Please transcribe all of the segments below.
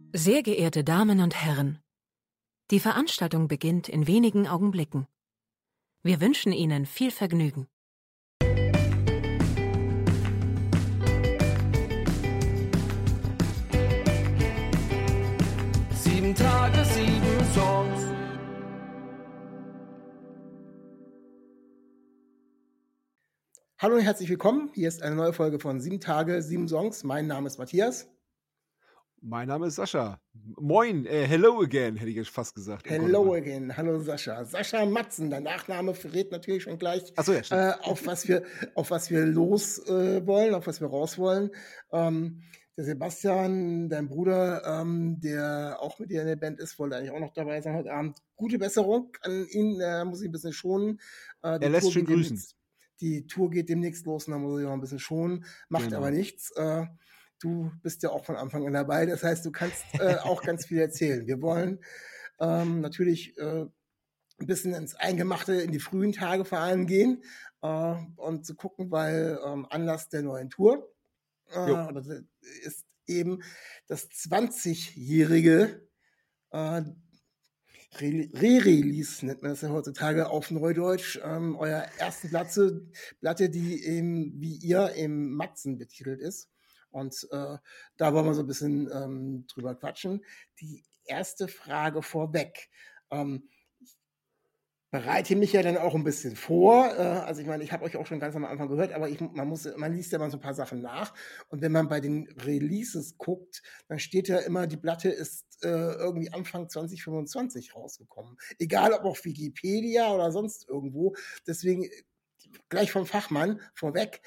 Sehr geehrte Damen und Herren, die Veranstaltung beginnt in wenigen Augenblicken. Wir wünschen Ihnen viel Vergnügen. Sieben Tage, 7 Songs. Hallo und herzlich willkommen. Hier ist eine neue Folge von 7 Tage, 7 Songs. Mein Name ist Matthias. Mein Name ist Sascha. Moin, hello again, hätte ich jetzt fast gesagt. Hello again. Hallo Sascha. Sascha Matzen, dein Nachname verrät natürlich schon gleich, Ach so, ja, stimmt. auf was wir los wollen, auf was wir raus wollen. Der Sebastian, dein Bruder, der auch mit dir in der Band ist, wollte eigentlich auch noch dabei sein heute Abend. Gute Besserung an ihn, muss ich ein bisschen schonen. Er lässt schön grüßen. Die Tour geht demnächst los und da muss ich noch ein bisschen schonen. Macht Genau. aber nichts. Du bist ja auch von Anfang an dabei, das heißt, du kannst auch ganz viel erzählen. Wir wollen natürlich ein bisschen ins Eingemachte, in die frühen Tage vor allem gehen und zu gucken, weil Anlass der neuen Tour das ist eben das 20-jährige Re-Release, nennt man das ja heutzutage auf Neudeutsch, euer ersten Platte, die eben, wie ihr, im Matzen betitelt ist. Und da wollen wir so ein bisschen drüber quatschen. Die erste Frage vorweg. Ich bereite mich ja dann auch ein bisschen vor. Also ich meine, ich habe euch auch schon ganz am Anfang gehört, aber man liest ja mal so ein paar Sachen nach. Und wenn man bei den Releases guckt, dann steht ja immer, die Platte ist irgendwie Anfang 2025 rausgekommen. Egal ob auf Wikipedia oder sonst irgendwo. Deswegen gleich vom Fachmann vorweg.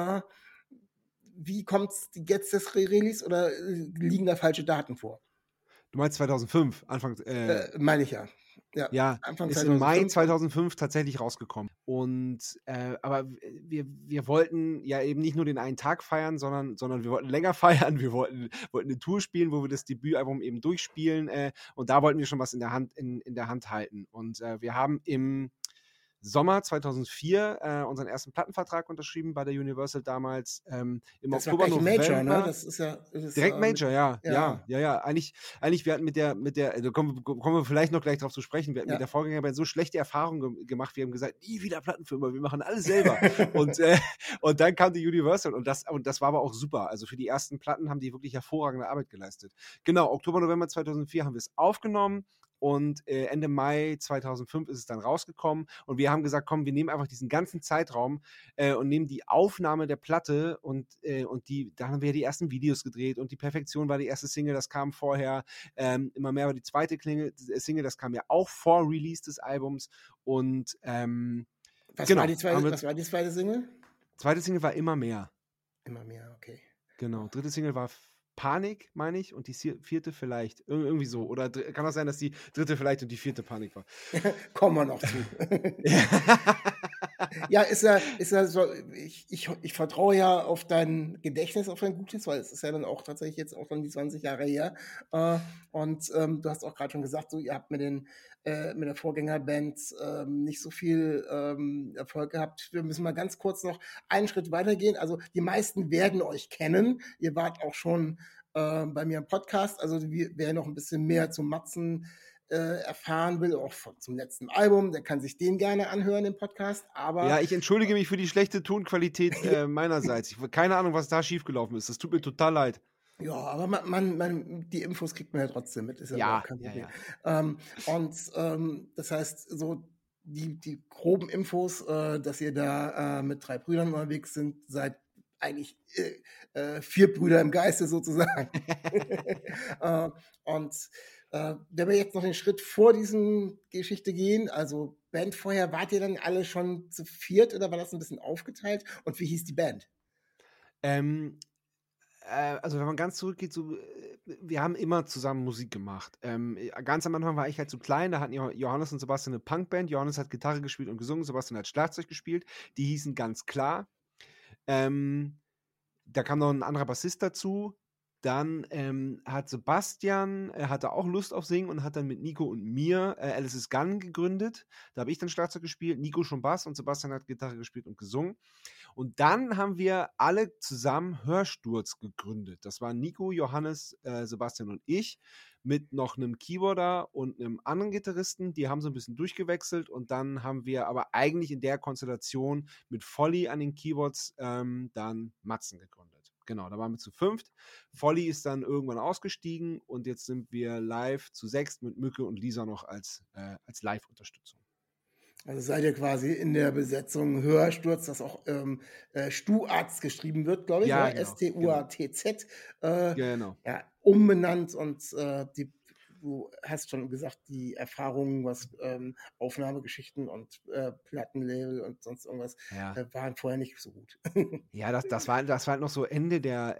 Wie kommt jetzt das Re-Release oder liegen da falsche Daten vor? Du meinst 2005, Anfang... meine ich ja. Ja, Anfang ist 2005. im Mai 2005 tatsächlich rausgekommen. Und aber wir wollten ja eben nicht nur den einen Tag feiern, sondern wir wollten länger feiern. Wir wollten eine Tour spielen, wo wir das Debütalbum eben durchspielen. Und da wollten wir schon was in der Hand halten. Und wir haben im Sommer 2004 unseren ersten Plattenvertrag unterschrieben bei der Universal damals. Im Das Oktober, war gleich November. Major, ne? Das ist Direkt Major, ja. ja. Eigentlich, wir hatten mit der, da kommen wir vielleicht noch gleich drauf zu sprechen, wir hatten mit der Vorgängerband so schlechte Erfahrungen gemacht, wir haben gesagt, nie wieder Plattenfirma, wir machen alles selber. und dann kam die Universal und das war aber auch super. Also für die ersten Platten haben die wirklich hervorragende Arbeit geleistet. Genau, Oktober, November 2004 haben wir es aufgenommen. Und Ende Mai 2005 ist es dann rausgekommen. Und wir haben gesagt, komm, wir nehmen einfach diesen ganzen Zeitraum und nehmen die Aufnahme der Platte und da haben wir die ersten Videos gedreht. Und die Perfektion war die erste Single, das kam vorher. Immer mehr war die zweite Single, das kam ja auch vor Release des Albums. Und was war die zweite Single? Zweite Single war Immer mehr. Immer mehr, okay. Genau, dritte Single war Panik, meine ich, und die vierte vielleicht. Irgendwie so. Oder kann das sein, dass die dritte vielleicht und die vierte Panik war? Kommen wir noch zu. Ja, ist ja so, ich vertraue ja auf dein Gedächtnis, auf dein Gutes, weil es ist ja dann auch tatsächlich jetzt auch dann die 20 Jahre her. Und du hast auch gerade schon gesagt, so, ihr habt mit der Vorgängerband nicht so viel Erfolg gehabt. Wir müssen mal ganz kurz noch einen Schritt weitergehen. Also die meisten werden euch kennen. Ihr wart auch schon bei mir im Podcast. Also wer noch ein bisschen mehr zum Matzen erfahren will, auch zum letzten Album, der kann sich den gerne anhören im Podcast. Aber ja, ich entschuldige mich für die schlechte Tonqualität meinerseits. Ich habe keine Ahnung, was da schiefgelaufen ist. Das tut mir total leid. Ja, aber man die Infos kriegt man ja trotzdem mit, ist ja kein Problem. Das heißt, so die groben Infos, dass ihr da mit 3 Brüdern unterwegs sind, seid eigentlich 4 Brüder im Geiste sozusagen. Wenn wir jetzt noch den Schritt vor diesen Geschichte gehen, also Band vorher, wart ihr dann alle schon zu 4 oder war das ein bisschen aufgeteilt? Und wie hieß die Band? Also wenn man ganz zurückgeht, so, wir haben immer zusammen Musik gemacht. Ganz am Anfang war ich halt so klein, da hatten Johannes und Sebastian eine Punkband. Johannes hat Gitarre gespielt und gesungen, Sebastian hat Schlagzeug gespielt. Die hießen Ganz klar. Da kam noch ein anderer Bassist dazu. Dann hat Sebastian, er hatte auch Lust auf Singen und hat dann mit Nico und mir Alice is Gun gegründet. Da habe ich dann Schlagzeug gespielt, Nico schon Bass und Sebastian hat Gitarre gespielt und gesungen. Und dann haben wir alle zusammen Hörsturz gegründet. Das waren Nico, Johannes, Sebastian und ich mit noch einem Keyboarder und einem anderen Gitarristen. Die haben so ein bisschen durchgewechselt und dann haben wir aber eigentlich in der Konstellation mit Volly an den Keyboards dann Matzen gegründet. Genau, da waren wir zu 5. Volly ist dann irgendwann ausgestiegen und jetzt sind wir live zu 6 mit Mücke und Lisa noch als Live-Unterstützung. Also seid ihr quasi in der Besetzung Hörsturz, das auch Stuarz geschrieben wird, glaube ich, Ja, oder? genau, S-T-U-A-T-Z. Genau. Ja, umbenannt und du hast schon gesagt, die Erfahrungen, was Aufnahmegeschichten und Plattenlabel und sonst irgendwas Ja. waren vorher nicht so gut. Ja, das war halt noch so Ende der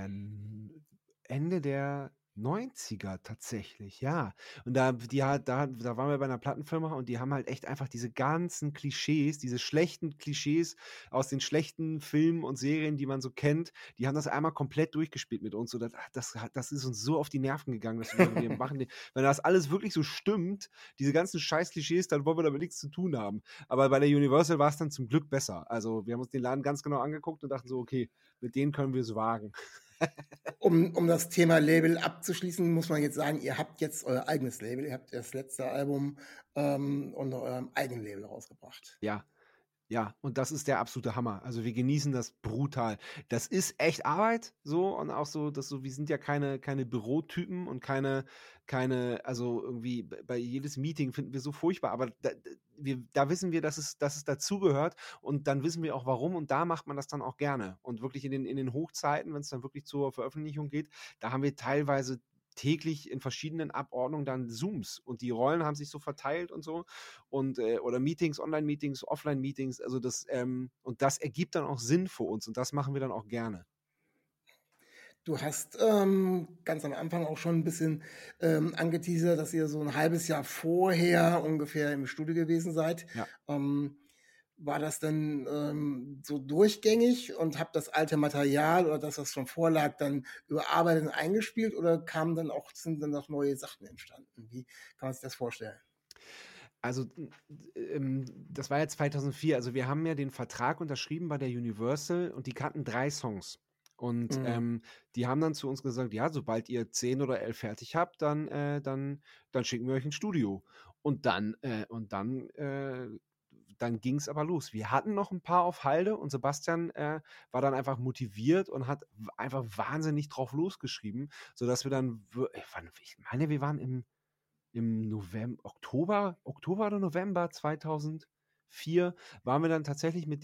90er tatsächlich, ja. Und da waren wir bei einer Plattenfirma und die haben halt echt einfach diese ganzen Klischees, diese schlechten Klischees aus den schlechten Filmen und Serien, die man so kennt, die haben das einmal komplett durchgespielt mit uns. So, das ist uns so auf die Nerven gegangen, dass wir machen, wenn das alles wirklich so stimmt, diese ganzen scheiß Klischees, dann wollen wir damit nichts zu tun haben. Aber bei der Universal war es dann zum Glück besser. Also wir haben uns den Laden ganz genau angeguckt und dachten so, okay, mit denen können wir es wagen. Um das Thema Label abzuschließen, muss man jetzt sagen, ihr habt jetzt euer eigenes Label, ihr habt das letzte Album unter eurem eigenen Label rausgebracht. Ja, und das ist der absolute Hammer. Also wir genießen das brutal. Das ist echt Arbeit, so, und auch so, wir sind ja keine Bürotypen und keine, also irgendwie bei jedes Meeting finden wir so furchtbar, aber da wissen wir, dass es dazugehört und dann wissen wir auch warum und da macht man das dann auch gerne. Und wirklich in den Hochzeiten, wenn es dann wirklich zur Veröffentlichung geht, da haben wir teilweise täglich in verschiedenen Abordnungen dann Zooms und die Rollen haben sich so verteilt und so und oder Meetings, Online-Meetings, Offline-Meetings, also das und das ergibt dann auch Sinn für uns und das machen wir dann auch gerne. Du hast ganz am Anfang auch schon ein bisschen angeteasert, dass ihr so ein halbes Jahr vorher ungefähr im Studio gewesen seid. Ja. War das denn so durchgängig und habt das alte Material oder das, was schon vorlag, dann überarbeitet und eingespielt oder sind dann auch neue Sachen entstanden? Wie kann man sich das vorstellen? Also das war ja 2004, also wir haben ja den Vertrag unterschrieben bei der Universal und die kannten 3 Songs. Und die haben dann zu uns gesagt, ja, sobald ihr 10 oder 11 fertig habt, dann schicken wir euch ins Studio. Und dann ging es aber los. Wir hatten noch ein paar auf Halde und Sebastian war dann einfach motiviert und hat einfach wahnsinnig drauf losgeschrieben, sodass wir dann, ich meine, wir waren im Oktober oder November 2004 waren wir dann tatsächlich mit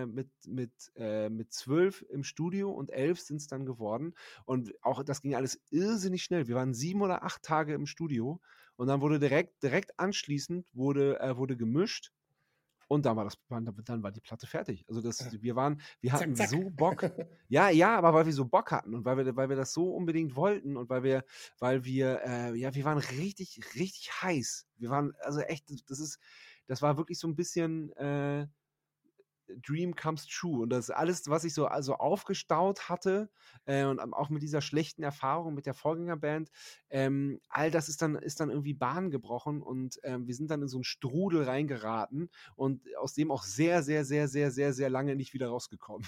12 im Studio und 11 sind es dann geworden. Und auch das ging alles irrsinnig schnell. Wir waren 7 oder 8 Tage im Studio und dann wurde direkt anschließend wurde gemischt. Und dann war die Platte fertig. Also wir hatten Zack. so Bock. Ja, aber weil wir so Bock hatten und weil wir das so unbedingt wollten und weil wir waren richtig, richtig heiß. Wir waren, also echt, das war wirklich so ein bisschen Dream comes true. Und das alles, was ich so also aufgestaut hatte und auch mit dieser schlechten Erfahrung mit der Vorgängerband, all das ist dann irgendwie Bahn gebrochen und wir sind dann in so einen Strudel reingeraten und aus dem auch sehr, sehr, sehr, sehr, sehr, sehr lange nicht wieder rausgekommen.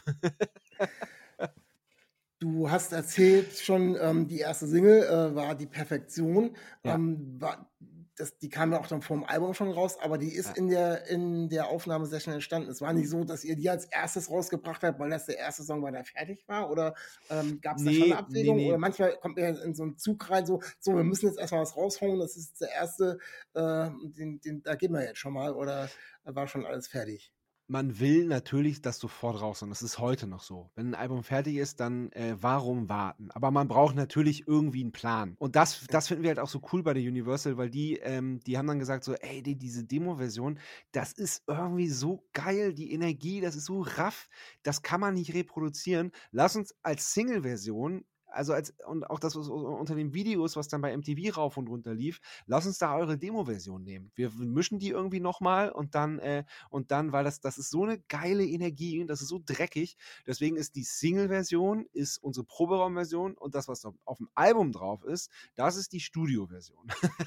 Du hast erzählt schon, die erste Single war Die Perfektion. Ja. Die kam ja auch dann vom Album schon raus, aber die ist in der Aufnahmesession entstanden. Es war nicht so, dass ihr die als erstes rausgebracht habt, weil das der erste Song war, der fertig war? Oder gab es da schon eine Abwägung? Nee. Oder manchmal kommt man in so einen Zug rein, so wir müssen jetzt erstmal was raushauen, das ist der erste, da gehen wir jetzt schon mal. Oder war schon alles fertig? Man will natürlich das sofort raus und das ist heute noch so. Wenn ein Album fertig ist, dann warum warten? Aber man braucht natürlich irgendwie einen Plan. Und das finden wir halt auch so cool bei der Universal, weil die haben dann gesagt so, ey, diese Demo-Version, das ist irgendwie so geil, die Energie, das ist so raff, das kann man nicht reproduzieren. Lass uns als Single-Version und auch das unter den Videos, was dann bei MTV rauf und runter lief, lass uns da eure Demo-Version nehmen. Wir mischen die irgendwie nochmal und dann, weil das ist so eine geile Energie und das ist so dreckig. Deswegen ist die Single-Version, ist unsere Proberaum-Version und das, was auf dem Album drauf ist, das ist die Studio-Version.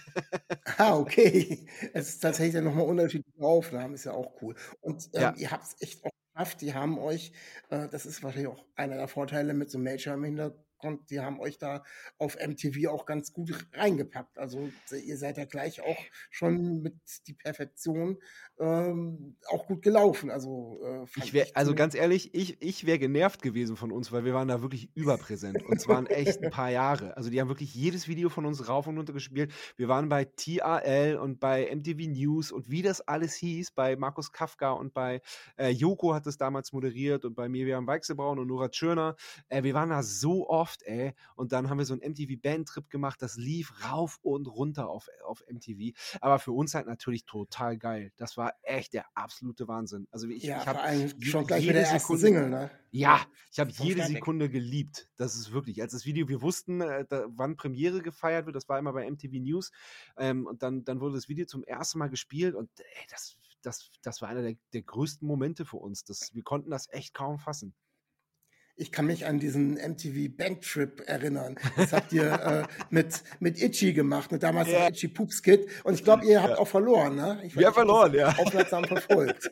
Okay. Es ist tatsächlich dann nochmal unterschiedliche Aufnahmen, ist ja auch cool. Und Ja. ihr habt es echt auch geschafft, die haben euch, das ist wahrscheinlich auch einer der Vorteile mit so einem Major im Hintergrund, die haben euch da auf MTV auch ganz gut reingepackt. Also ihr seid ja gleich auch schon mit die Perfektion auch gut gelaufen. Also also ganz ehrlich, ich wäre genervt gewesen von uns, weil wir waren da wirklich überpräsent und zwar echt ein paar Jahre. Also die haben wirklich jedes Video von uns rauf und runter gespielt. Wir waren bei TRL und bei MTV News und wie das alles hieß, bei Markus Kafka und bei Joko hat es damals moderiert und bei Miriam Weichselbraun und Nora Tschirner. Wir waren da so oft, und dann haben wir so einen MTV-Band-Trip gemacht, das lief rauf und runter auf MTV, aber für uns halt natürlich total geil. Das war echt der absolute Wahnsinn. Also ich vor habe allem schon gleich mit der ersten Single, ne? Ja, ich habe Vom jede Start weg. Sekunde geliebt. Das ist wirklich, als das Video, wir wussten, wann Premiere gefeiert wird, das war immer bei MTV News, und dann wurde das Video zum ersten Mal gespielt und das war einer der größten Momente für uns. Wir konnten das echt kaum fassen. Ich kann mich an diesen MTV Bandtrip erinnern. Das habt ihr mit Itchy gemacht, ne? Damals noch Itchy Poops Kid. Und ich glaube, ihr habt auch verloren, ne? Wir haben verloren, ja. Aufmerksam verfolgt.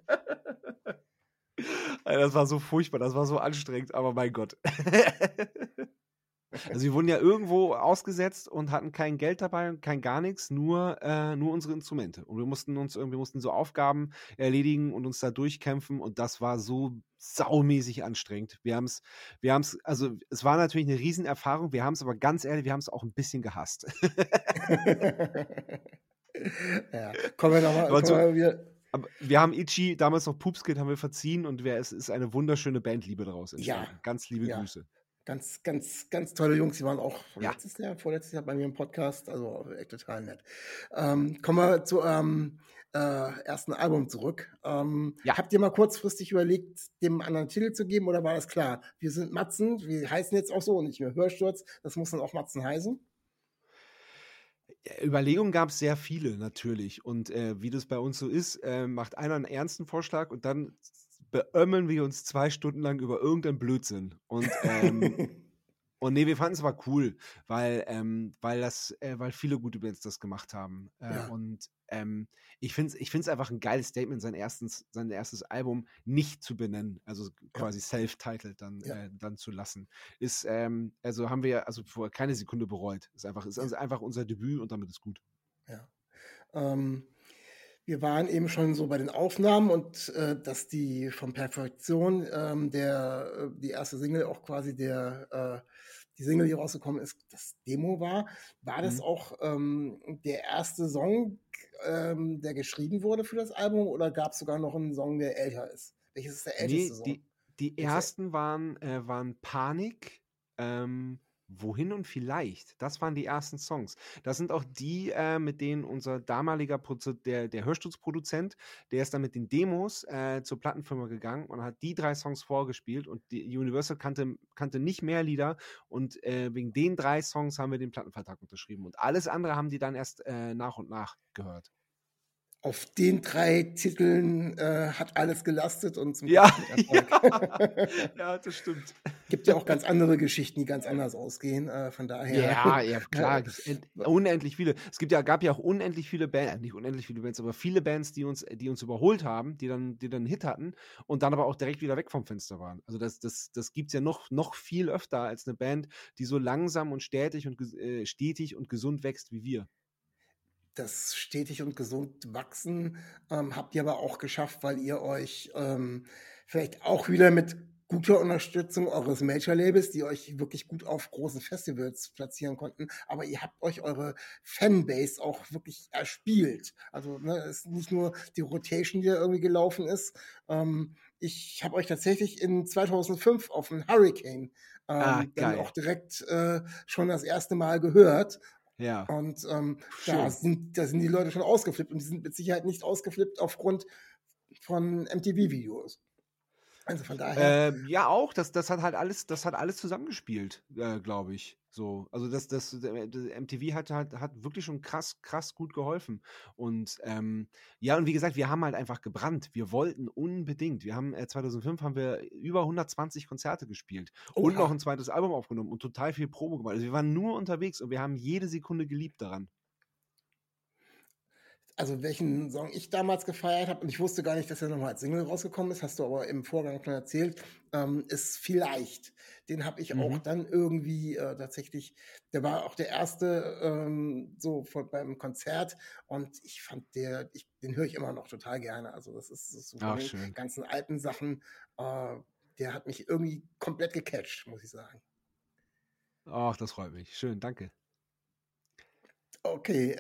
Das war so furchtbar, das war so anstrengend, aber mein Gott. Also wir wurden ja irgendwo ausgesetzt und hatten kein Geld dabei und kein gar nichts, nur unsere Instrumente. Und wir mussten so Aufgaben erledigen und uns da durchkämpfen und das war so saumäßig anstrengend. Also es war natürlich eine Riesenerfahrung, wir haben es aber ganz ehrlich, wir haben es auch ein bisschen gehasst. Ja, kommen wir nochmal wieder. Aber wir haben Itchy, damals noch Poopskid, haben wir verziehen und es ist eine wunderschöne Bandliebe daraus entstanden. Ja. Ganz liebe Grüße. Ganz, ganz, ganz tolle Jungs. Die waren auch vorletztes Jahr bei mir im Podcast. Also echt total nett. Kommen wir zu ersten Album zurück. Habt ihr mal kurzfristig überlegt, dem einen anderen Titel zu geben oder war das klar? Wir sind Matzen, wir heißen jetzt auch so und nicht mehr Hörsturz. Das muss dann auch Matzen heißen. Überlegungen gab es sehr viele natürlich und wie das bei uns so ist, macht einer einen ernsten Vorschlag und dann beömmeln wir uns 2 Stunden lang über irgendeinen Blödsinn und nee, wir fanden es aber cool, weil viele gute Bands das gemacht haben und ich find's einfach ein geiles Statement, sein erstes Album nicht zu benennen, also quasi self-titled dann zu lassen. Haben wir vorher keine Sekunde bereut. Ist einfach unser Debüt und damit ist gut. Ja. Wir waren eben schon so bei den Aufnahmen und dass die von Perfektion die erste Single auch quasi die Single, die rausgekommen ist, das Demo war. War das auch der erste Song, der geschrieben wurde für das Album oder gab es sogar noch einen Song, der älter ist? Welches ist der älteste Song? Die ersten waren Panik, Wohin und vielleicht, das waren die ersten Songs. Das sind auch die, mit denen unser damaliger der Hörsturzproduzent, der ist dann mit den Demos zur Plattenfirma gegangen und hat die 3 Songs vorgespielt und die Universal kannte nicht mehr Lieder und wegen den 3 Songs haben wir den Plattenvertrag unterschrieben und alles andere haben die dann erst nach und nach gehört. Auf den 3 Titeln hat alles gelastet und zum Ja, das stimmt. Gibt ja auch ganz andere Geschichten, die ganz anders ausgehen, von daher. Ja, klar, unendlich viele. Gab ja auch unendlich viele Bands, nicht unendlich viele Bands, aber viele Bands, die uns überholt haben, die dann einen Hit hatten und dann aber auch direkt wieder weg vom Fenster waren. Also das gibt's ja noch viel öfter als eine Band, die so langsam und stetig und gesund wächst wie wir. Das stetig und gesund wachsen habt ihr aber auch geschafft, weil ihr euch vielleicht auch wieder mit guter Unterstützung eures Major-Labels, die euch wirklich gut auf großen Festivals platzieren konnten, aber ihr habt euch eure Fanbase auch wirklich erspielt. Also es ist nicht nur die Rotation, die da irgendwie gelaufen ist. Ich habe euch tatsächlich in 2005 auf dem Hurricane dann auch direkt schon das erste Mal gehört. Ja. Und da sind die Leute schon ausgeflippt und die sind mit Sicherheit nicht ausgeflippt aufgrund von MTV-Videos. Also von daher. Ja, auch, das hat alles zusammengespielt, glaube ich. So. Also das MTV hat wirklich schon krass gut geholfen. Und ja, und wie gesagt, wir haben halt einfach gebrannt. Wir wollten unbedingt. Wir haben 2005 haben wir über 120 Konzerte gespielt und noch Oha. ein zweites Album aufgenommen und total viel Promo gemacht. Also wir waren nur unterwegs und wir haben jede Sekunde geliebt daran. Also welchen Song ich damals gefeiert habe, und ich wusste gar nicht, dass er nochmal als Single rausgekommen ist, hast du aber im Vorgang schon erzählt, ist Vielleicht. Den habe ich auch Mhm. dann irgendwie tatsächlich, der war auch der erste beim Konzert, und ich fand den höre ich immer noch total gerne. Also das ist so von Ach, den schön. ganzen alten Sachen, der hat mich irgendwie komplett gecatcht, muss ich sagen. Ach, das freut mich. Schön, danke. Okay,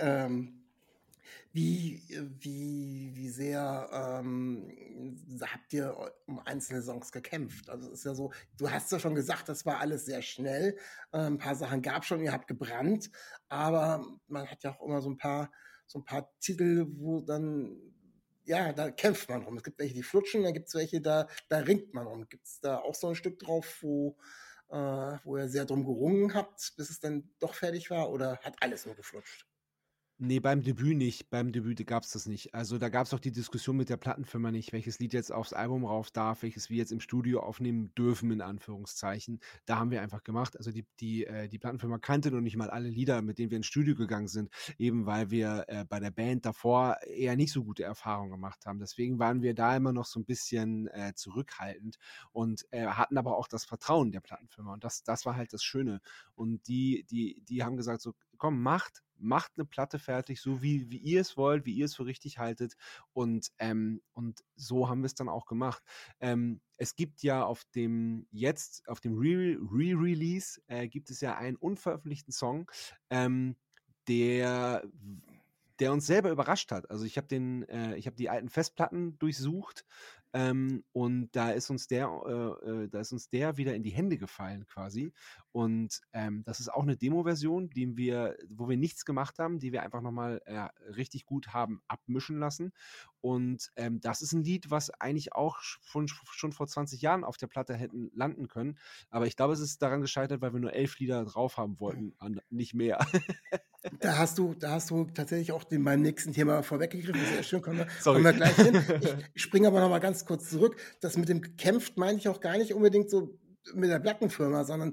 wie sehr habt ihr um einzelne Songs gekämpft? Also es ist ja so, du hast ja schon gesagt, das war alles sehr schnell. Ein paar Sachen gab schon, ihr habt gebrannt, aber man hat ja auch immer so ein paar Titel, wo dann, ja, da kämpft man rum. Es gibt welche, die flutschen, dann gibt es welche, da ringt man rum. Gibt es da auch so ein Stück drauf, wo ihr sehr drum gerungen habt, bis es dann doch fertig war, oder hat alles nur geflutscht? Nee, beim Debüt nicht. Beim Debüt gab's das nicht. Also, da gab's auch die Diskussion mit der Plattenfirma nicht, welches Lied jetzt aufs Album rauf darf, welches wir jetzt im Studio aufnehmen dürfen, in Anführungszeichen. Da haben wir einfach gemacht. Also, die Plattenfirma kannte noch nicht mal alle Lieder, mit denen wir ins Studio gegangen sind, eben weil wir bei der Band davor eher nicht so gute Erfahrungen gemacht haben. Deswegen waren wir da immer noch so ein bisschen zurückhaltend und hatten aber auch das Vertrauen der Plattenfirma. Und das war halt das Schöne. Und die haben gesagt so, komm, macht eine Platte fertig, so wie ihr es wollt, wie ihr es für richtig haltet. Und so haben wir es dann auch gemacht. Es gibt ja auf dem Re-Release gibt es ja einen unveröffentlichten Song, der uns selber überrascht hat. Also ich habe die alten Festplatten durchsucht, und da ist uns der wieder in die Hände gefallen quasi. Und das ist auch eine Demo-Version, wo wir nichts gemacht haben, die wir einfach nochmal richtig gut haben abmischen lassen. Und das ist ein Lied, was eigentlich auch schon vor 20 Jahren auf der Platte hätten landen können. Aber ich glaube, es ist daran gescheitert, weil wir nur 11 Lieder drauf haben wollten, nicht mehr. Da hast du tatsächlich auch beim nächsten Thema vorweggegriffen. Sehr schön, kommen Sorry. wir gleich hin. Ich springe aber noch mal ganz kurz zurück. Das mit dem gekämpft meine ich auch gar nicht unbedingt so mit der Plattenfirma, sondern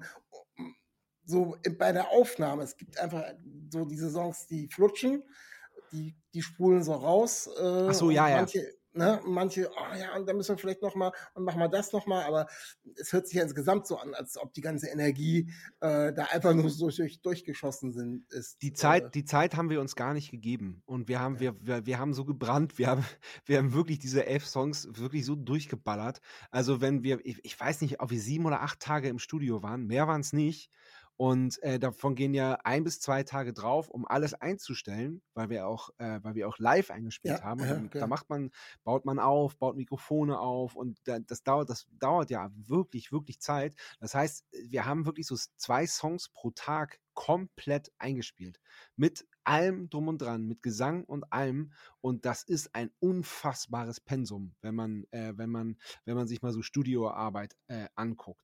so bei der Aufnahme. Es gibt einfach so diese Songs, die flutschen, die spulen so raus. Ach so, Und ja. manche, oh ja, und dann müssen wir vielleicht noch mal und machen wir das noch mal. Aber es hört sich ja insgesamt so an, als ob die ganze Energie da einfach nur so durchgeschossen ist. Die Zeit haben wir uns gar nicht gegeben. Und wir haben so gebrannt. Wir haben wirklich diese 11 Songs wirklich so durchgeballert. Also ich weiß nicht, ob wir 7 oder 8 Tage im Studio waren. Mehr waren es nicht. Und davon gehen ja 1 bis 2 Tage drauf, um alles einzustellen, weil wir auch live eingespielt haben. Und da baut man auf, baut Mikrofone auf, und das dauert ja wirklich, wirklich Zeit. Das heißt, wir haben wirklich so 2 Songs pro Tag komplett eingespielt. Mit allem drum und dran, mit Gesang und allem. Und das ist ein unfassbares Pensum, wenn man sich mal so Studioarbeit anguckt.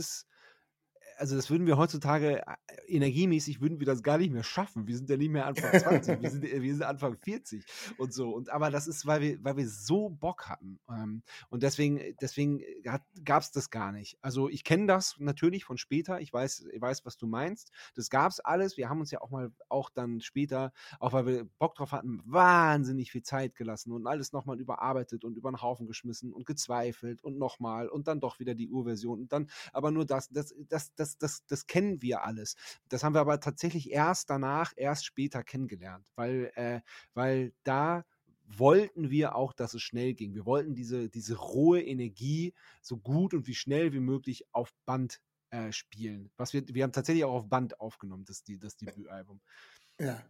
Also das würden wir heutzutage, energiemäßig würden wir das gar nicht mehr schaffen. Wir sind ja nicht mehr Anfang 20, wir sind Anfang 40 und so. Aber das ist, weil wir so Bock hatten. Und deswegen gab es das gar nicht. Also ich kenne das natürlich von später. Ich weiß, was du meinst. Das gab es alles. Wir haben uns ja auch dann später, auch weil wir Bock drauf hatten, wahnsinnig viel Zeit gelassen und alles nochmal überarbeitet und über den Haufen geschmissen und gezweifelt und nochmal und dann doch wieder die Urversion und dann aber nur das kennen wir alles. Das haben wir aber tatsächlich erst später kennengelernt, weil da wollten wir auch, dass es schnell ging. Wir wollten diese rohe Energie so gut und wie schnell wie möglich auf Band spielen. Wir haben tatsächlich auch auf Band aufgenommen, das Debütalbum. Ja.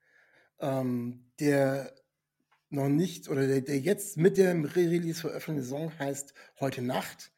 Der noch nicht, oder der jetzt mit dem Re-Release veröffentlichte Song heißt Heute Nacht.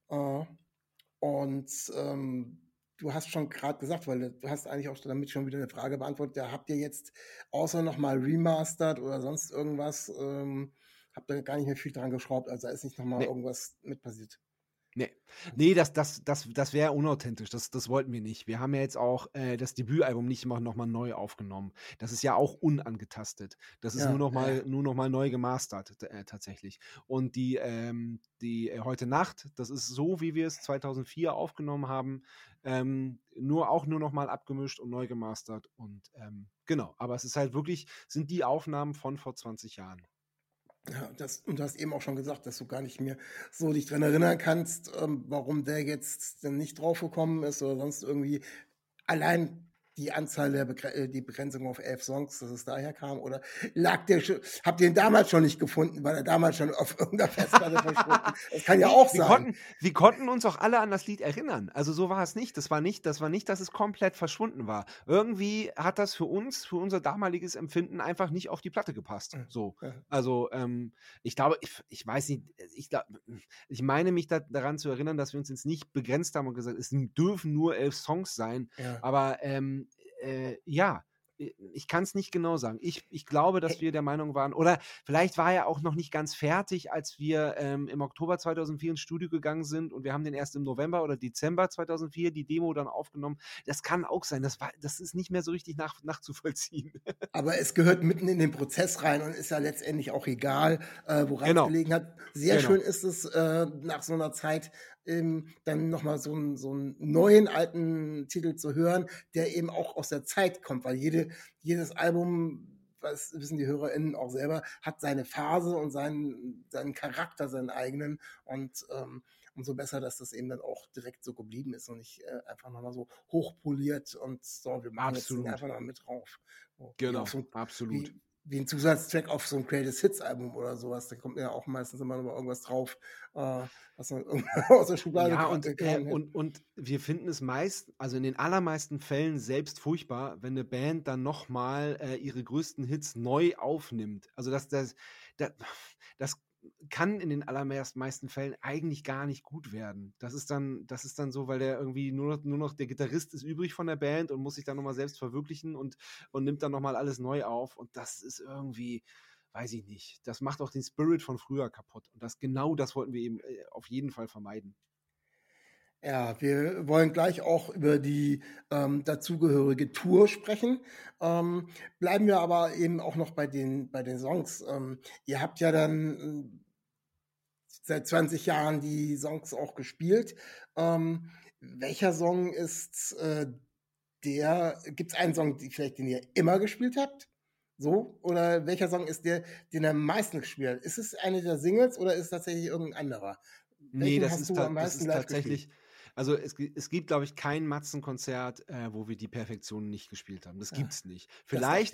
Und du hast schon gerade gesagt, weil du hast eigentlich auch damit schon wieder eine Frage beantwortet, da habt ihr jetzt außer nochmal remastered oder sonst irgendwas, habt ihr gar nicht mehr viel dran geschraubt, also da ist nicht nochmal irgendwas mit passiert. Nee, das wäre unauthentisch. Das wollten wir nicht. Wir haben ja jetzt auch das Debütalbum nicht nochmal neu aufgenommen. Das ist ja auch unangetastet. Das ist nur noch mal neu gemastert, tatsächlich. Und die Heute Nacht, das ist so, wie wir es 2004 aufgenommen haben, nur noch mal abgemischt und neu gemastert. Und genau, aber es ist halt wirklich, sind die Aufnahmen von vor 20 Jahren. Ja, und du hast eben auch schon gesagt, dass du gar nicht mehr so dich dran erinnern kannst, warum der jetzt denn nicht draufgekommen ist oder sonst irgendwie. Allein die Anzahl die Begrenzung auf 11 Songs, dass es daher kam, oder habt ihr ihn damals schon nicht gefunden, weil er damals schon auf irgendeiner Festplatte verschwunden? Das kann ja auch sein. Wir konnten uns auch alle an das Lied erinnern. Also so war es nicht. Das war nicht, dass es komplett verschwunden war. Irgendwie hat das für unser damaliges Empfinden einfach nicht auf die Platte gepasst. So. Also ich glaube, ich weiß nicht, ich meine mich daran zu erinnern, dass wir uns jetzt nicht begrenzt haben und gesagt, es dürfen nur 11 Songs sein. Ja. Aber ja, ich kann es nicht genau sagen. Ich glaube, dass wir der Meinung waren, oder vielleicht war er auch noch nicht ganz fertig, als wir im Oktober 2004 ins Studio gegangen sind und wir haben den erst im November oder Dezember 2004 die Demo dann aufgenommen. Das kann auch sein. Das ist nicht mehr so richtig nachzuvollziehen. Aber es gehört mitten in den Prozess rein und ist ja letztendlich auch egal, woran es gelegen hat. Sehr schön ist es, nach so einer Zeit dann nochmal so einen neuen, alten Titel zu hören, der eben auch aus der Zeit kommt, weil jedes Album, das wissen die HörerInnen auch selber, hat seine Phase und seinen Charakter, seinen eigenen, und umso besser, dass das eben dann auch direkt so geblieben ist und nicht einfach nochmal so hochpoliert und so, wir machen jetzt einfach noch mit drauf. So, genau, absolut. Wie ein Zusatztrack auf so einem Greatest Hits Album oder sowas, da kommt ja auch meistens immer noch mal irgendwas drauf, was man aus der Schublade und wir finden es also in den allermeisten Fällen selbst furchtbar, wenn eine Band dann nochmal ihre größten Hits neu aufnimmt. Also das kann in den allermeisten Fällen eigentlich gar nicht gut werden. Das ist dann so, weil der irgendwie nur noch der Gitarrist ist übrig von der Band und muss sich dann nochmal selbst verwirklichen und nimmt dann nochmal alles neu auf, und das ist irgendwie, weiß ich nicht, das macht auch den Spirit von früher kaputt, und das wollten wir eben auf jeden Fall vermeiden. Ja, wir wollen gleich auch über die dazugehörige Tour sprechen. Bleiben wir aber eben auch noch bei den Songs. Ihr habt ja dann seit 20 Jahren die Songs auch gespielt. Welcher Song ist gibt es einen Song, den ihr immer gespielt habt? So? Oder welcher Song ist den ihr am meisten gespielt habt? Ist es eine der Singles oder ist es tatsächlich irgendein anderer? Nee, das ist tatsächlich gespielt? Also es gibt, glaube ich, kein Matzenkonzert, wo wir die Perfektion nicht gespielt haben. Das gibt's nicht. Vielleicht,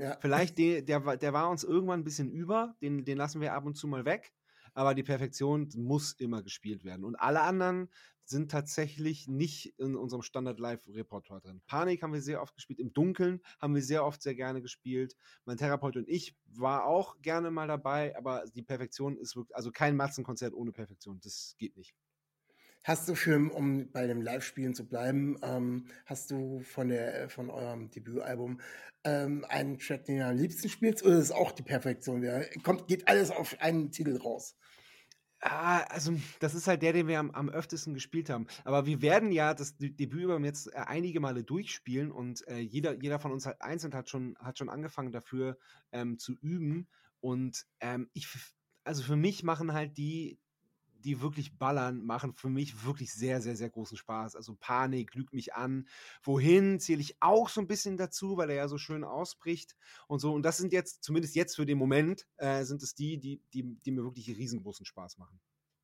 der war uns irgendwann ein bisschen über, den lassen wir ab und zu mal weg, aber die Perfektion muss immer gespielt werden. Und alle anderen sind tatsächlich nicht in unserem Standard-Live-Repertoire drin. Panik haben wir sehr oft gespielt, im Dunkeln haben wir sehr oft sehr gerne gespielt. Mein Therapeut und ich war auch gerne mal dabei, aber die Perfektion ist wirklich, also kein Matzenkonzert ohne Perfektion, das geht nicht. Hast du um bei dem Live-Spielen zu bleiben, hast du von eurem Debütalbum einen Track, den du am liebsten spielst, oder ist es auch die Perfektion? Geht alles auf einen Titel raus? Also das ist halt der, den wir am öftesten gespielt haben. Aber wir werden ja das Debütalbum jetzt einige Male durchspielen, und jeder von uns halt einzeln hat schon angefangen dafür zu üben. Und also für mich machen halt die wirklich ballern, machen für mich wirklich sehr, sehr, sehr großen Spaß. Also Panik, Lügt mich an. Wohin zähle ich auch so ein bisschen dazu, weil er ja so schön ausbricht und so. Und das sind jetzt, zumindest jetzt für den Moment, sind es die mir wirklich riesengroßen Spaß machen.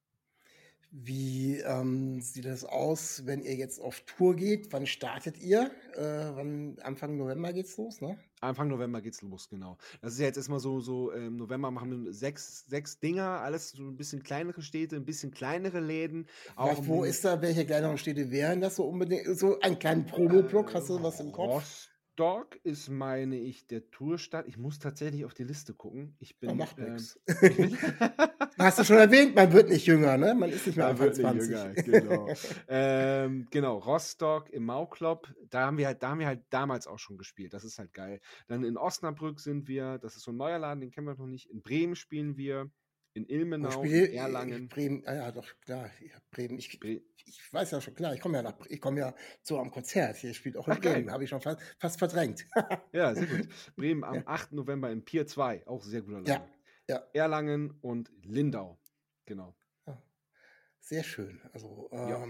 Wie sieht das aus, wenn ihr jetzt auf Tour geht? Wann startet ihr? Anfang November geht's los, ne? Anfang November geht's los, genau. Das ist ja jetzt erstmal so im November machen wir sechs Dinger, alles so ein bisschen kleinere Städte, ein bisschen kleinere Läden. Wo ist da, welche kleineren Städte wären das so unbedingt? So einen kleinen Promo-Block, hast du was im Kopf? Rostock ist, meine ich, der Tourstart. Ich muss tatsächlich auf die Liste gucken. Macht nichts. Hast du schon erwähnt, man wird nicht jünger, ne? Man ist nicht mehr Anfang 20. Jünger, genau, Rostock im Mauklopp, da haben wir halt damals auch schon gespielt. Das ist halt geil. Dann in Osnabrück sind wir, das ist so ein neuer Laden, den kennen wir noch nicht. In Bremen spielen wir. In Ilmenau, Spiel, in Erlangen. Bremen, ja doch, klar, ja, Bremen. Ich Bre weiß ja schon, klar, ich komme ja zu am Konzert. Hier spielt auch in Ach, geil. Bremen, habe ich schon fast verdrängt. Ja, sehr gut. Bremen am Ja, 8. November im Pier 2, auch sehr guter ja, Laden. ja, Erlangen und Lindau. Genau. ja, sehr schön. Also, Ja.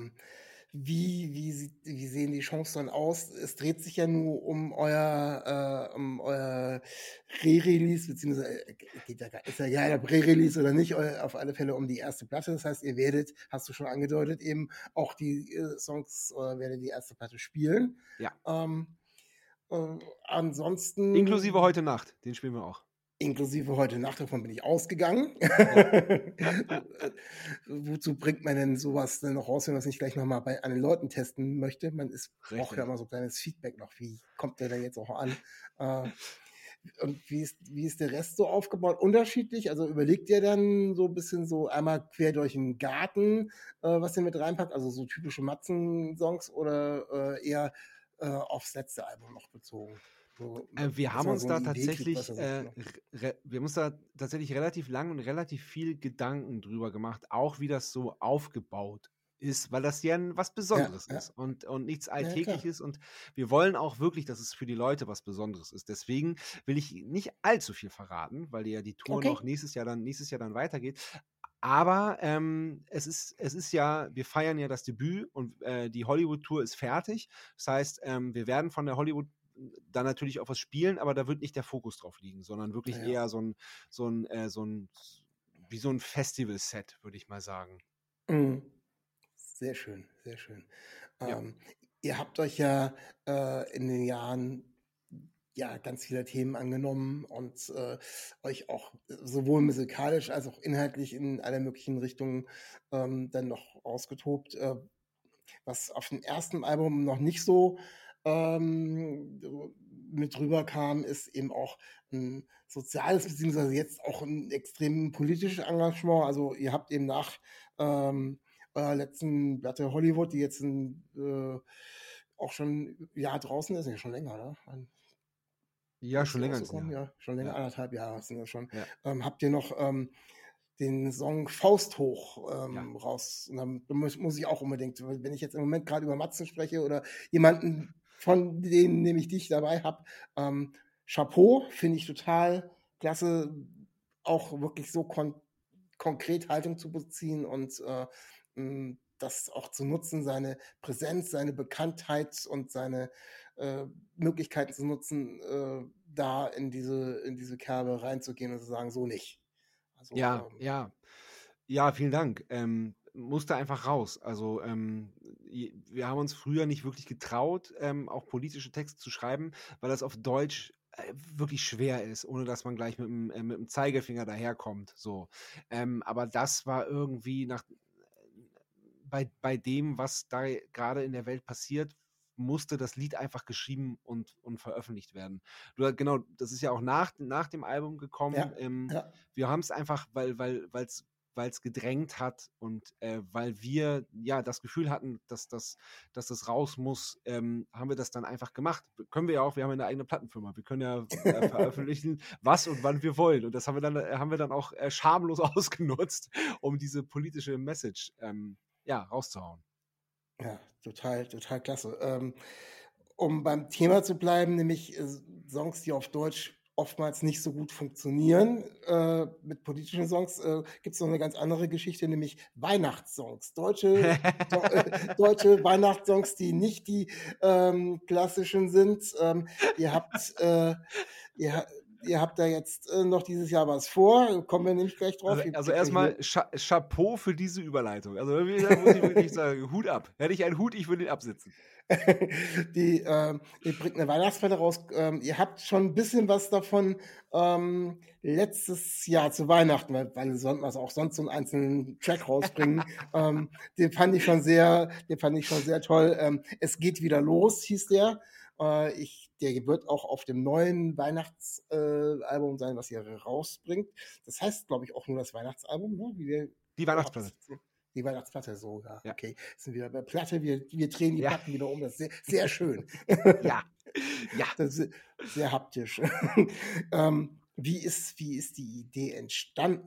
wie sehen die Chancen dann aus? Es dreht sich ja nur um euer Re-Release, beziehungsweise ist ja egal, ob Re-Release oder nicht, auf alle Fälle um die erste Platte. Das heißt, ihr werdet, hast du schon angedeutet, eben auch die Songs werdet die erste Platte spielen. Ja. Ansonsten. Inklusive heute Nacht, den spielen wir auch. Inklusive heute Nacht, davon bin ich ausgegangen. Wozu bringt man denn sowas denn noch raus, wenn man es nicht gleich nochmal bei anderen Leuten testen möchte? Braucht ja immer so ein kleines Feedback noch. Wie kommt der denn jetzt auch an? Und wie ist der Rest so aufgebaut? Unterschiedlich? Also überlegt ihr dann so ein bisschen so einmal quer durch den Garten, was ihr mit reinpackt? Also so typische Matzen-Songs oder eher aufs letzte Album noch bezogen? Wir haben uns da tatsächlich relativ lang und relativ viel Gedanken drüber gemacht, auch wie das so aufgebaut ist, weil das ja was Besonderes ist und nichts Alltägliches und wir wollen auch wirklich, dass es für die Leute was Besonderes ist. Deswegen will ich nicht allzu viel verraten, weil ja die Tour noch nächstes Jahr dann weitergeht. Aber es ist ja, wir feiern ja das Debüt und die Hollywood-Tour ist fertig. Das heißt, wir werden von der Hollywood dann natürlich auch was spielen, aber da wird nicht der Fokus drauf liegen, sondern wirklich eher so ein Festival-Set, würde ich mal sagen. Sehr schön, sehr schön. Ihr habt euch ja in den Jahren ganz viele Themen angenommen und euch auch sowohl musikalisch als auch inhaltlich in alle möglichen Richtungen dann noch ausgetobt. Was auf dem ersten Album noch nicht so mit rüberkam, ist eben auch ein soziales, beziehungsweise jetzt auch ein extrem politisches Engagement. Also ihr habt eben nach eurer letzten Platte Hollywood, die jetzt auch schon ein Jahr draußen ist, ja schon länger, oder? Ja, schon länger. Ja, schon länger, 1,5 Jahre sind das schon. Ja. Habt ihr noch den Song Faust hoch raus? Und dann muss ich auch unbedingt, wenn ich jetzt im Moment gerade über Matzen spreche oder jemanden von denen, nämlich dich dabei habe, Chapeau, finde ich total klasse, auch wirklich so konkret Haltung zu beziehen und das auch zu nutzen, seine Präsenz, seine Bekanntheit und seine Möglichkeiten zu nutzen, da in diese Kerbe reinzugehen und zu sagen, so nicht. Also, ja, vielen Dank. Musste einfach raus. Also wir haben uns früher nicht wirklich getraut, auch politische Texte zu schreiben, weil das auf Deutsch wirklich schwer ist, ohne dass man gleich mit dem Zeigefinger daherkommt. So. Aber das war irgendwie bei dem, was da gerade in der Welt passiert, musste das Lied einfach geschrieben und veröffentlicht werden. Genau, das ist ja auch nach dem Album gekommen. Wir haben es einfach, weil es gedrängt hat und weil wir ja das Gefühl hatten, dass das raus muss, haben wir das dann einfach gemacht. Können wir ja auch, wir haben eine eigene Plattenfirma, wir können ja veröffentlichen, was und wann wir wollen. Und das haben wir dann auch schamlos ausgenutzt, um diese politische Message rauszuhauen. Ja, total, total klasse. Um beim Thema zu bleiben, nämlich Songs, die auf Deutsch oftmals nicht so gut funktionieren. Mit politischen Songs gibt es noch eine ganz andere Geschichte, nämlich Weihnachtssongs. Deutsche Weihnachtssongs, die nicht die klassischen sind. Ihr habt da jetzt noch dieses Jahr was vor, kommen wir nämlich gleich drauf. Also erstmal Chapeau für diese Überleitung. Also da muss ich wirklich sagen, Hut ab. Hätte ich einen Hut, ich würde ihn absitzen. Ihr bringt eine Weihnachtsplatte raus. Ihr habt schon ein bisschen was davon letztes Jahr zu Weihnachten, weil also auch sonst so einen einzelnen Track rausbringen. Den fand ich schon sehr toll. Es geht wieder los, hieß der. Der wird auch auf dem neuen Weihnachtsalbum sein, was ihr rausbringt. Das heißt, glaube ich, auch nur das Weihnachtsalbum. Ne? Die Weihnachtsplatte. Die Weihnachtsplatte sogar. Ja. Okay, sind wieder bei Platte. Wir drehen die Platten wieder um. Das ist sehr, sehr schön. Ja. Das ist sehr haptisch. Wie ist die Idee entstanden,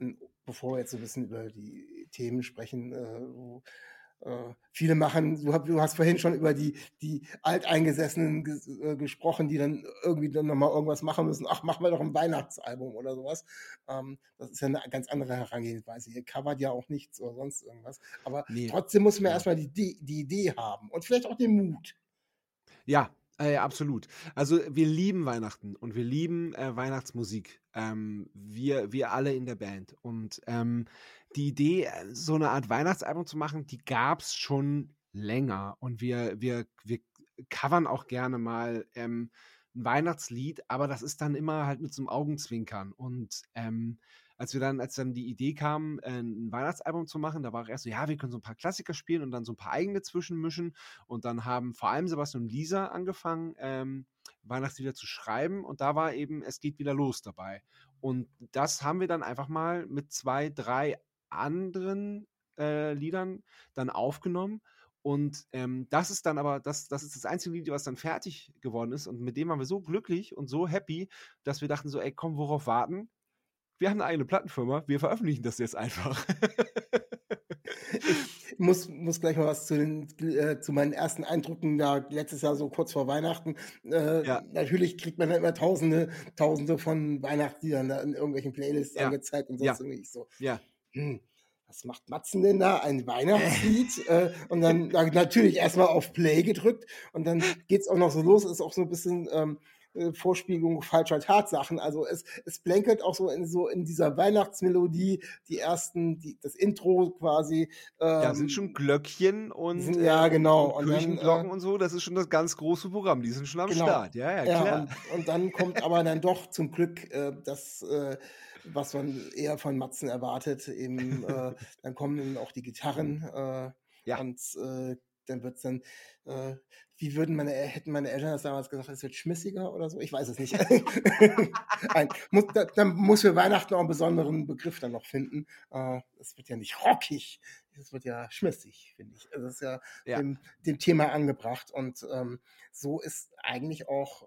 bevor wir jetzt so ein bisschen über die Themen sprechen, viele machen, du hast vorhin schon über die Alteingesessenen gesprochen, die dann irgendwie dann nochmal irgendwas machen müssen. Ach, machen wir doch ein Weihnachtsalbum oder sowas. Das ist ja eine ganz andere Herangehensweise. Ihr covert ja auch nichts oder sonst irgendwas. Aber trotzdem muss man erstmal die Idee haben und vielleicht auch den Mut. Ja, absolut. Also wir lieben Weihnachten und wir lieben Weihnachtsmusik. Wir alle in der Band. Und die Idee, so eine Art Weihnachtsalbum zu machen, die gab es schon länger. Und wir covern auch gerne mal ein Weihnachtslied, aber das ist dann immer halt mit so einem Augenzwinkern. Und als dann die Idee kam, ein Weihnachtsalbum zu machen, da war auch erst so, ja, wir können so ein paar Klassiker spielen und dann so ein paar eigene zwischenmischen. Und dann haben vor allem Sebastian und Lisa angefangen, Weihnachtslieder zu schreiben. Und da war eben Es geht wieder los dabei. Und das haben wir dann einfach mal mit 2, 3 anderen Liedern dann aufgenommen. Und das ist dann aber, das ist das einzige Lied, was dann fertig geworden ist. Und mit dem waren wir so glücklich und so happy, dass wir dachten so, ey, komm, worauf warten? Wir haben eine eigene Plattenfirma, wir veröffentlichen das jetzt einfach. Ich muss gleich mal was zu meinen ersten Eindrücken da letztes Jahr so kurz vor Weihnachten. Natürlich kriegt man dann immer Tausende von Weihnachtsliedern da in irgendwelchen Playlists angezeigt und sonst irgendwie so. Ja. Was macht Matzen denn da? Ein Weihnachtslied? Und dann natürlich erstmal auf Play gedrückt und dann geht's auch noch so los. Ist auch so ein bisschen Vorspiegelung falscher Tatsachen. Also es blänkelt auch so in dieser Weihnachtsmelodie das Intro quasi. Sind schon Glöckchen und genau. Und Kirchenglocken und so. Das ist schon das ganz große Programm. Die sind schon am Start. Ja, klar. Und dann kommt aber dann doch zum Glück das, was man eher von Matzen erwartet. Eben, dann kommen dann auch die Gitarren und dann wird es dann, wie hätten meine Eltern das damals gesagt, es wird schmissiger oder so? Ich weiß es nicht. Dann muss für Weihnachten auch einen besonderen Begriff dann noch finden. Es wird ja nicht rockig, es wird ja schmissig, finde ich. Also das ist ja dem Thema angebracht. Und so ist eigentlich auch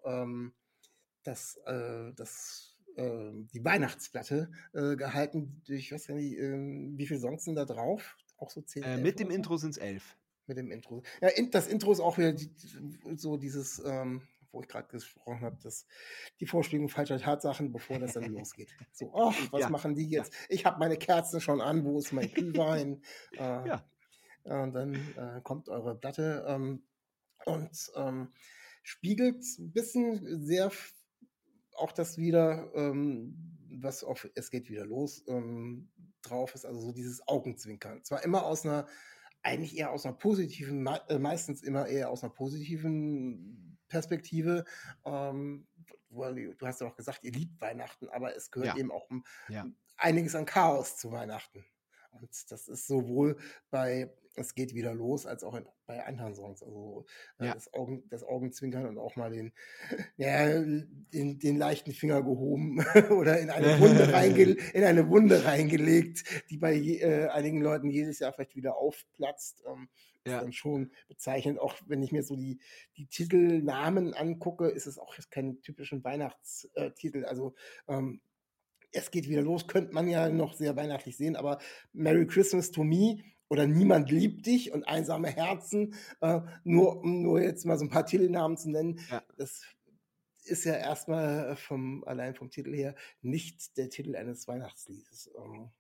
die Weihnachtsplatte gehalten. Ich weiß gar nicht, wie viele Songs sind da drauf? Auch so 10, 11 mit dem Intro sind es 11. Mit dem Intro. Ja, das Intro ist auch wieder so dieses, wo ich gerade gesprochen habe, die Vorspiegelung falscher Tatsachen, bevor das dann losgeht. So, was machen die jetzt? Ja. Ich habe meine Kerzen schon an, wo ist mein Glühwein? Und dann kommt eure Platte und spiegelt ein bisschen sehr auch das wieder, was auf Es geht wieder los drauf ist, also so dieses Augenzwinkern. Zwar immer eigentlich eher aus einer positiven, meistens immer eher aus einer positiven Perspektive. Du hast ja auch gesagt, ihr liebt Weihnachten, aber es gehört eben auch einiges an Chaos zu Weihnachten. Und das ist sowohl bei Es geht wieder los, als auch bei anderen Songs. Also das Augenzwinkern und auch mal den leichten Finger gehoben oder in eine Wunde reingelegt, die bei einigen Leuten jedes Jahr vielleicht wieder aufplatzt. Ist dann schon bezeichnend. Auch wenn ich mir so die Titelnamen angucke, ist es auch jetzt kein typischen Weihnachtstitel. Also Es geht wieder los, könnte man ja noch sehr weihnachtlich sehen, aber Merry Christmas to Me oder Niemand liebt dich und Einsame Herzen, nur jetzt mal so ein paar Titelnamen zu nennen, das ist ja erstmal allein vom Titel her nicht der Titel eines Weihnachtsliedes.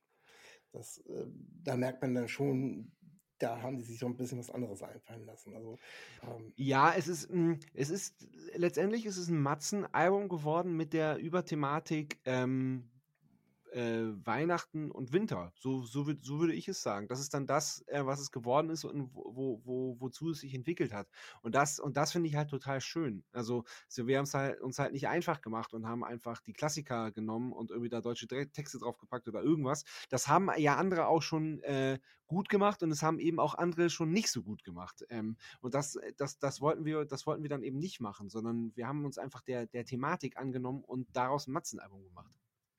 Da merkt man dann schon, da haben die sich so ein bisschen was anderes einfallen lassen. Also, letztendlich ist es ein Matzen-Album geworden mit der Überthematik Weihnachten und Winter. So würde ich es sagen. Das ist dann das, was es geworden ist und wozu es sich entwickelt hat. Und das finde ich halt total schön. Also wir haben es uns halt nicht einfach gemacht und haben einfach die Klassiker genommen und irgendwie da deutsche Texte draufgepackt oder irgendwas. Das haben ja andere auch schon gut gemacht und es haben eben auch andere schon nicht so gut gemacht. Und das wollten wir dann eben nicht machen, sondern wir haben uns einfach der Thematik angenommen und daraus ein Matzenalbum gemacht.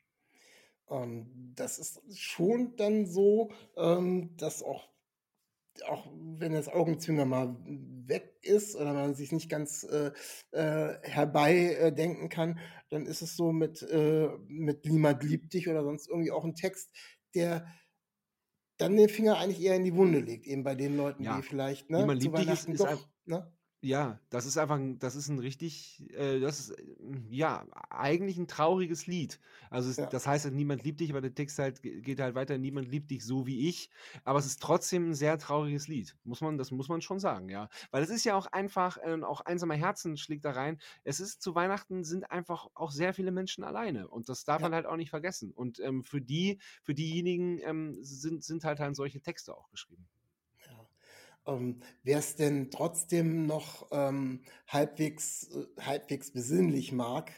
Das ist schon dann so, dass auch wenn das Augenzwinkern mal weg ist oder man sich nicht ganz herbei denken kann, dann ist es so mit Niemand liebt dich oder sonst irgendwie auch ein Text, der dann den Finger eigentlich eher in die Wunde legt, eben bei den Leuten, die Ja, vielleicht Niemand zu liebt dich Weihnachten ist doch, ne? ja, das ist einfach das ist ein richtig, das ist, ja, eigentlich ein trauriges Lied. Also, Ja, das heißt halt: „Niemand liebt dich“, aber der Text halt geht halt weiter: „Niemand liebt dich so wie ich.“ Aber es ist trotzdem ein sehr trauriges Lied. Das muss man schon sagen, ja. Weil es ist ja auch einfach, auch „Einsamer Herzen“ schlägt da rein. Es ist zu Weihnachten sind einfach auch sehr viele Menschen alleine und das darf ja, man halt auch nicht vergessen. Und, für diejenigen, sind halt dann solche Texte auch geschrieben. ja. Wer es denn trotzdem noch halbwegs besinnlich mag,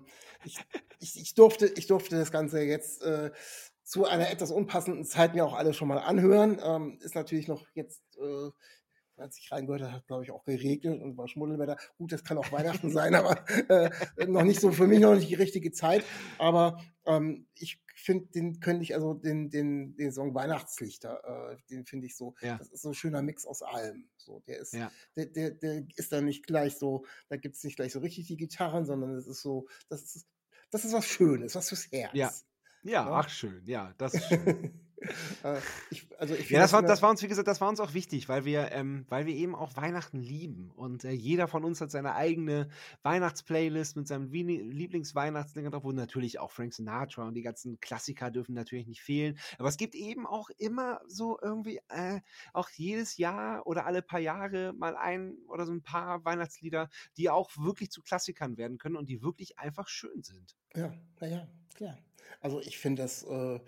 ich durfte das Ganze jetzt zu einer etwas unpassenden Zeit mir auch alles schon mal anhören. Ist natürlich noch jetzt, als ich reingehört habe, hat glaube ich auch geregnet und war Schmuddelwetter. Gut, das kann auch Weihnachten sein, aber noch nicht so, für mich noch nicht die richtige Zeit. Aber ich finde, den Song Weihnachtslichter, den finde ich so, Ja, das ist so ein schöner Mix aus allem. So, ja. der ist dann nicht gleich so, da gibt es nicht gleich so richtig die Gitarren, sondern es ist so, das ist was Schönes, was fürs Ja. Herz. Ja, Ne? ach schön. Ja, das ist schön. Ich Ja, finde das immer, das war uns, wie gesagt, das war uns auch wichtig, weil wir eben auch Weihnachten lieben. Und jeder von uns hat seine eigene Weihnachtsplaylist mit seinem Lieblingsweihnachtslieder drauf, wo natürlich auch Frank Sinatra und die ganzen Klassiker dürfen natürlich nicht fehlen. Aber es gibt eben auch immer so irgendwie, auch jedes Jahr oder alle paar Jahre mal ein oder so ein paar Weihnachtslieder, die auch wirklich zu Klassikern werden können und die wirklich einfach schön sind. ja, naja, klar. Also ich finde das,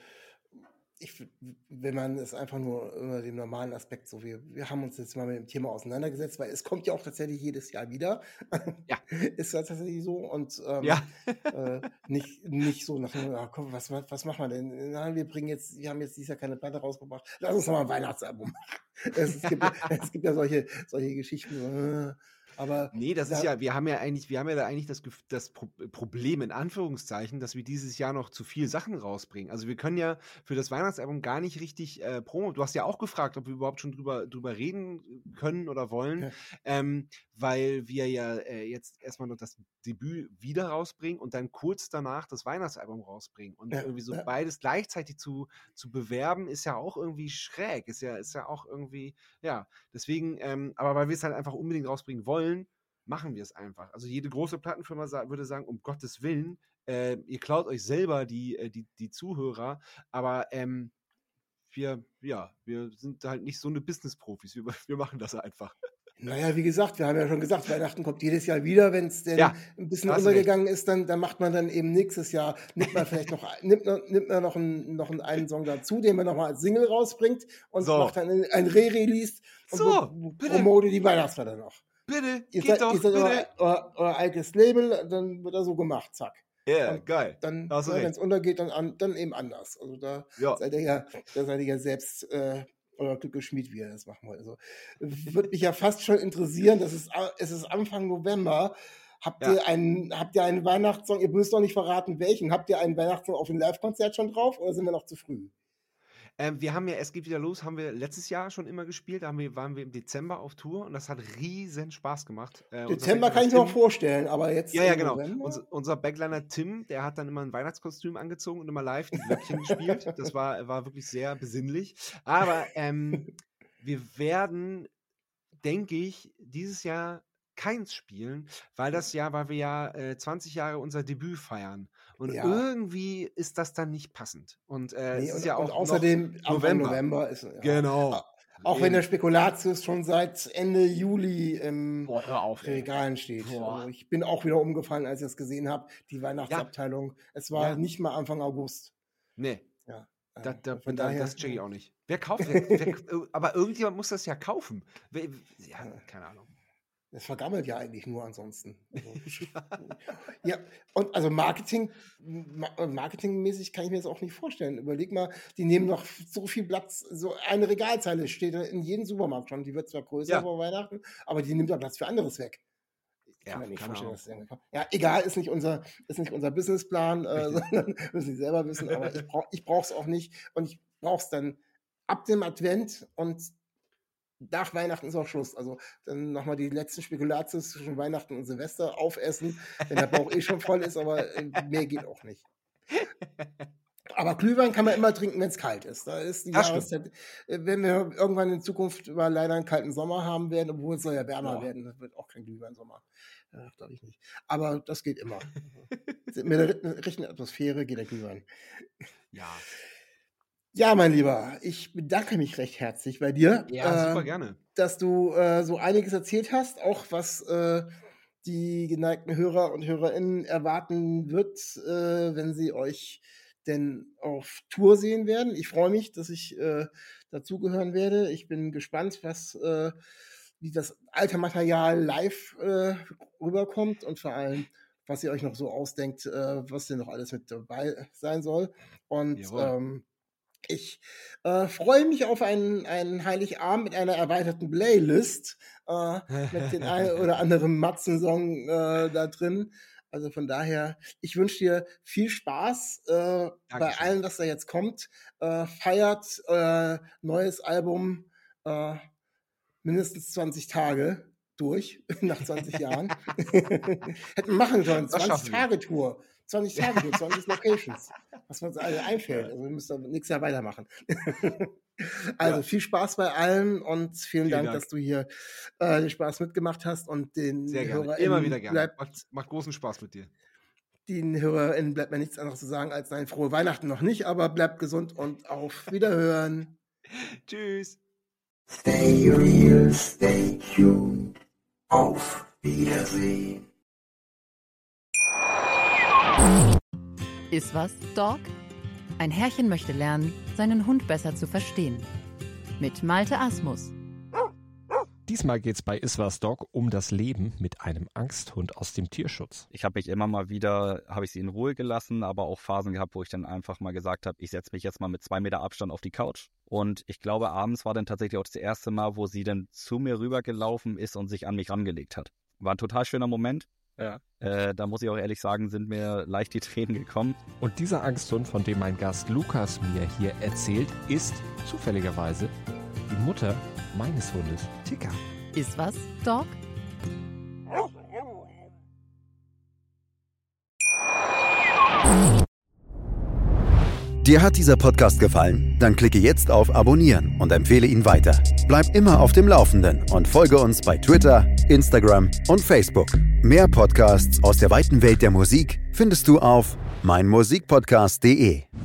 wenn man es einfach nur über den normalen Aspekt, so wir haben uns jetzt mal mit dem Thema auseinandergesetzt, weil es kommt ja auch tatsächlich jedes Jahr wieder. Ja, Ist ja tatsächlich so und ja. nicht so nach, komm, was machen wir denn? Na, wir haben jetzt dieses Jahr keine Platte rausgebracht. Lass uns noch mal ein Weihnachtsalbum machen. Es gibt ja solche Geschichten, aber Nee, das ist da, ja wir haben ja da eigentlich das Problem in Anführungszeichen, dass wir dieses Jahr noch zu viel Sachen rausbringen. Also, wir können ja für das Weihnachtsalbum gar nicht richtig, du hast ja auch gefragt, ob wir überhaupt schon drüber reden können oder wollen, ja, weil wir ja, jetzt erst mal noch das Debüt wieder rausbringen und dann kurz danach das Weihnachtsalbum rausbringen. Und ja, irgendwie so ja, beides gleichzeitig zu bewerben, ist ja auch irgendwie schräg. Ist ja auch irgendwie, ja, deswegen, aber weil wir es halt einfach unbedingt rausbringen wollen, machen wir es einfach. Also jede große Plattenfirma würde sagen, um Gottes Willen, ihr klaut euch selber die Zuhörer, aber wir sind halt nicht so eine Business-Profis. Wir machen das einfach. naja, wie gesagt, wir haben ja schon gesagt, Weihnachten kommt jedes Jahr wieder. Wenn es denn Ja, ein bisschen da hast du recht. untergegangen ist, dann macht man dann eben nächstes Jahr, nimmt man noch einen Song dazu, den man nochmal als Single rausbringt und macht So, dann ein Re-Release und so, bitte, promotet die Weihnachtsfeier noch. bitte, Ihr geht seid, ihr doch, seid bitte. euer altes Label, dann wird er so gemacht, zack. Ja, Und geil. dann, Da hast du wenn recht. es untergeht, dann eben anders. Also Ja. da seid ihr ja selbst euer Glück geschmied, wie ihr das machen wollt. Also würde mich ja fast schon interessieren, es ist Anfang November. Ja. Habt ihr einen Weihnachtssong? Ihr müsst doch nicht verraten, welchen. Habt ihr einen Weihnachtssong auf dem Live-Konzert schon drauf oder sind wir noch zu früh? Wir haben ja Es geht wieder los, haben wir letztes Jahr schon immer gespielt. Waren wir im Dezember auf Tour und das hat riesen Spaß gemacht. Unser Dezember Backliner kann ich mir auch Tim, vorstellen, aber jetzt ja, ja, im genau. November? Unser Backliner Tim, der hat dann immer ein Weihnachtskostüm angezogen und immer live die Glöckchen gespielt. Das war wirklich sehr besinnlich. Aber wir werden, denke ich, dieses Jahr keins spielen, weil wir ja 20 Jahre unser Debüt feiern. Und Ja, irgendwie ist das dann nicht passend. Und nee, es ist ja und auch noch außerdem Anfang November. November ist, ja, Genau. auch wenn der Eben. Spekulatius schon seit Ende Juli im Boah, hör auf, ey. Regalen steht. Also Boah. ich bin auch wieder umgefallen, als ich das gesehen habe, die Ja, Weihnachtsabteilung. Es war ja. nicht mal Anfang August. Nee, Ja, von das daher, check ich auch nicht. Wer kauft, aber irgendjemand muss das ja kaufen. Ja, keine Ahnung. das vergammelt ja eigentlich nur ansonsten. Also, Ja. ja, und also marketingmäßig kann ich mir das auch nicht vorstellen. Überleg mal, die nehmen noch so viel Platz, so eine Regalzeile steht in jedem Supermarkt schon. Die wird zwar größer Ja, vor Weihnachten, aber die nimmt ja Platz für anderes weg. Ich kann ja, mir nicht keine vorstellen, Ahnung. dass ja, egal, ist nicht unser Businessplan, Richtig. sondern müssen Sie selber wissen, aber ich brauche es auch nicht und ich brauche es dann ab dem Advent und nach Weihnachten ist auch Schluss. Also dann nochmal die letzten Spekulatius zwischen Weihnachten und Silvester aufessen, wenn der Bauch eh schon voll ist, aber mehr geht auch nicht. Aber Glühwein kann man immer trinken, wenn es kalt ist. Da ist die Jahreszeit, wenn wir irgendwann in Zukunft leider einen kalten Sommer haben werden, obwohl es soll ja wärmer werden, das wird auch kein Glühwein-Sommer. Glaube ich nicht. Aber das geht immer. Mit der richtigen Atmosphäre geht der Glühwein. Ja. Ja, mein Lieber, ich bedanke mich recht herzlich bei dir. Ja, super gerne. Dass du so einiges erzählt hast, auch was die geneigten Hörer und HörerInnen erwarten wird, wenn sie euch denn auf Tour sehen werden. Ich freue mich, dass ich dazugehören werde. Ich bin gespannt, wie das alte Material live rüberkommt und vor allem, was ihr euch noch so ausdenkt, was denn noch alles mit dabei sein soll. Und ich freue mich auf einen Heiligabend mit einer erweiterten Playlist mit den einen oder anderen Matzen-Song da drin. Also von daher, ich wünsche dir viel Spaß bei allem, was da jetzt kommt. Feiert euer neues Album mindestens 20 Tage durch, nach 20 Jahren. Hätten wir machen sollen, 20-Tage-Tour. 20 Tage, 20 Locations. Was uns alle einfällt. Also wir müssen nächstes Jahr weitermachen. Also viel Spaß bei allen und vielen Dank, dass du hier den Spaß mitgemacht hast und den HörerInnen immer wieder gerne. Macht großen Spaß mit dir. Den HörerInnen bleibt mir nichts anderes zu sagen als nein, frohe Weihnachten noch nicht, aber bleibt gesund und auf Wiederhören. Tschüss. Stay real, stay tuned. Auf Wiedersehen. Ist was, Dog? Ein Herrchen möchte lernen, seinen Hund besser zu verstehen. Mit Malte Asmus. Diesmal geht's bei Iswas Dog um das Leben mit einem Angsthund aus dem Tierschutz. Ich habe mich immer mal wieder, sie in Ruhe gelassen, aber auch Phasen gehabt, wo ich dann einfach mal gesagt habe, ich setze mich jetzt mal mit 2 Meter Abstand auf die Couch. Und ich glaube, abends war dann tatsächlich auch das erste Mal, wo sie dann zu mir rübergelaufen ist und sich an mich rangelegt hat. War ein total schöner Moment. Ja. Da muss ich auch ehrlich sagen, sind mir leicht die Tränen gekommen. Und dieser Angsthund, von dem mein Gast Lukas mir hier erzählt, ist zufälligerweise die Mutter meines Hundes, Tika. Ist was, Dog? Dir hat dieser Podcast gefallen? Dann klicke jetzt auf Abonnieren und empfehle ihn weiter. Bleib immer auf dem Laufenden und folge uns bei Twitter, Instagram und Facebook. Mehr Podcasts aus der weiten Welt der Musik findest du auf meinmusikpodcast.de.